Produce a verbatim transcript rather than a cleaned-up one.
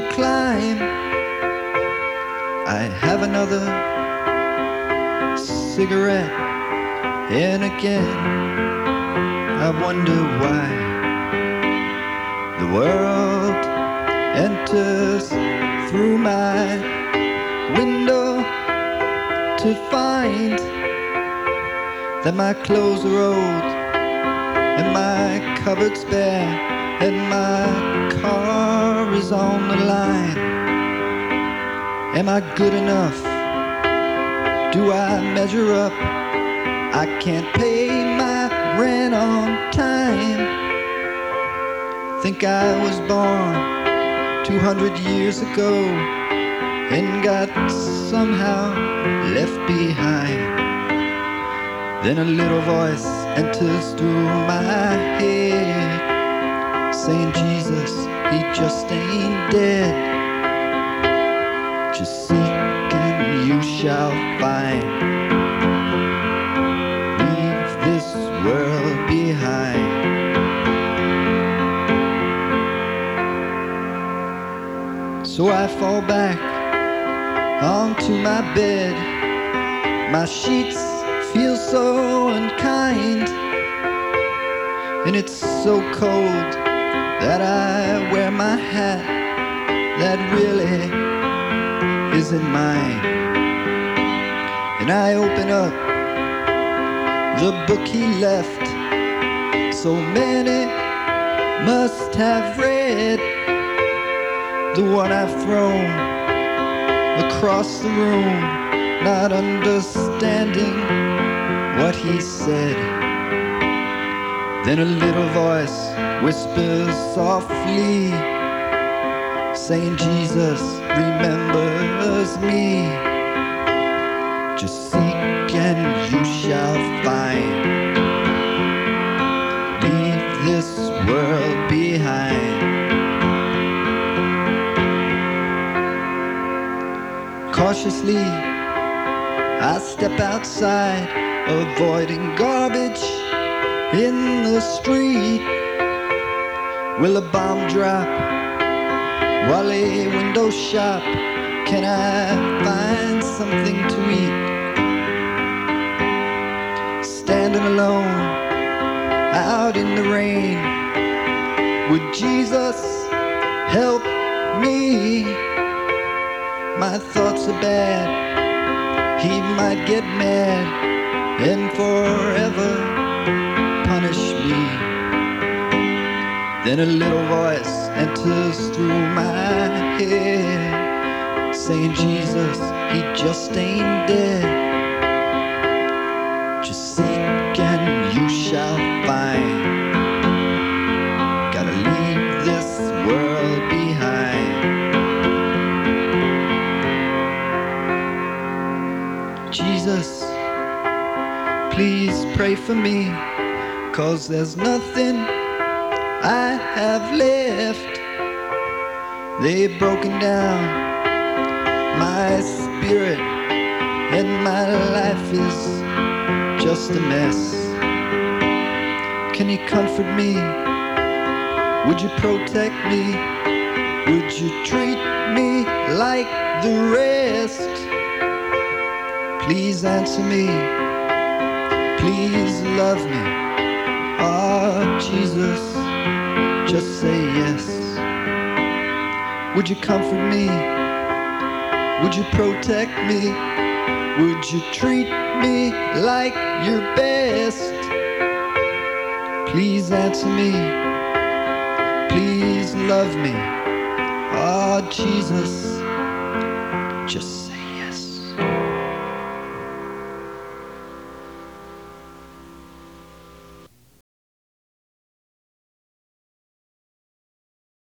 climb. I have another cigarette, and again I wonder why the world enters through my window to find that my clothes are old and my cupboard's bare and my car is on the line. Am I good enough? Do I measure up? I can't pay my rent on time. Think I was born two hundred years ago and got somehow left behind. Then a little voice enters through my head, saying Jesus, he just ain't dead. Just seek and you shall find. Leave this world behind. So I fall back onto my bed. My sheets feel so unkind, and it's so cold that I wear my hat that really isn't mine. And I open up the book he left, so many must have read, the one I've thrown across the room, not understanding what he said. Then a little voice whispers softly, saying Jesus remembers me. Just seek and you shall find. Leave this world behind. Cautiously I step outside, avoiding garbage in the street. Will a bomb drop while a window shop? Can I find something to eat? Standing alone out in the rain, would Jesus help me? My thoughts are bad, he might get mad and forever punish me. Then a little voice enters through my head, saying Jesus, he just ain't dead. Just seek and you shall find. Gotta leave this world behind. Jesus, please pray for me, 'cause there's nothing I have left. They've broken down my spirit and my life is just a mess. Can you comfort me? Would you protect me? Would you treat me like the rest? Please answer me. Please love me. Oh, Jesus, just say yes. Would you comfort me? Would you protect me? Would you treat me like your best? Please answer me. Please love me. Oh, Jesus, just